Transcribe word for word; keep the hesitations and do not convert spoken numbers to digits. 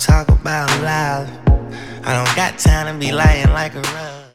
talk about life. I don't got time to be lying like a rug.